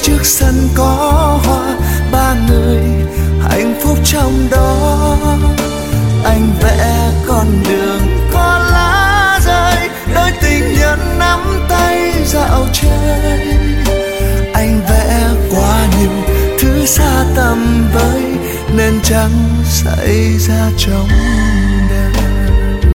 trước sân có hoa, ba người hạnh phúc trong đó. Anh vẽ con đường có lá rơi, đôi tình nhân nắm tay dạo chơi. Anh vẽ quá nhiều thứ xa tầm với, nên chẳng xảy ra trong